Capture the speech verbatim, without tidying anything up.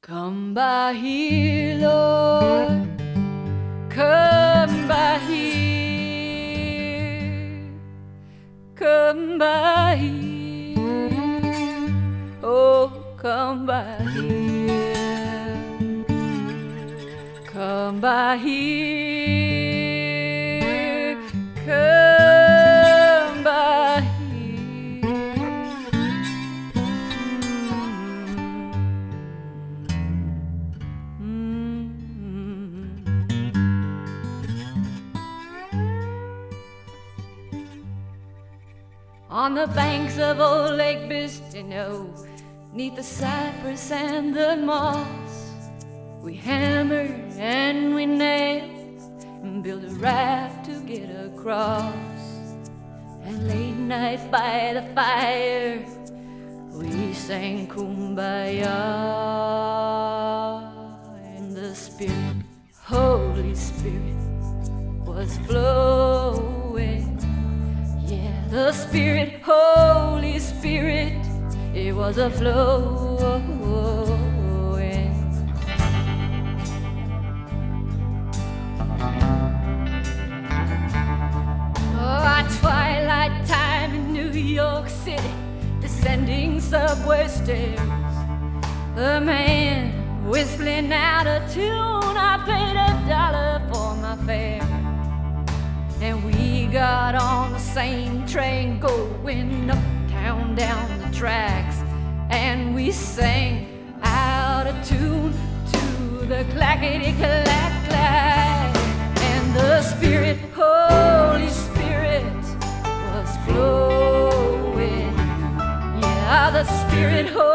Come by here, Lord, come by here, come by here, oh, come by here, come by here, come by here. On the banks of old Lake Bistineau, neath the cypress and the moss, we hammered and we nailed and built a raft to get across. And late night by the fire, we sang Kumbaya. And the Spirit, Holy Spirit, was flowing. The Spirit, Holy Spirit, it was a flowing. Oh, at twilight time in New York City, descending subway stairs, the man whistling out a tune, I paid a dollar for my fare. And we got on the same train going uptown down the tracks, and we sang out of tune to the clackety-clack clack. And the Spirit, Holy Spirit, was flowing. Yeah, the Spirit, Holy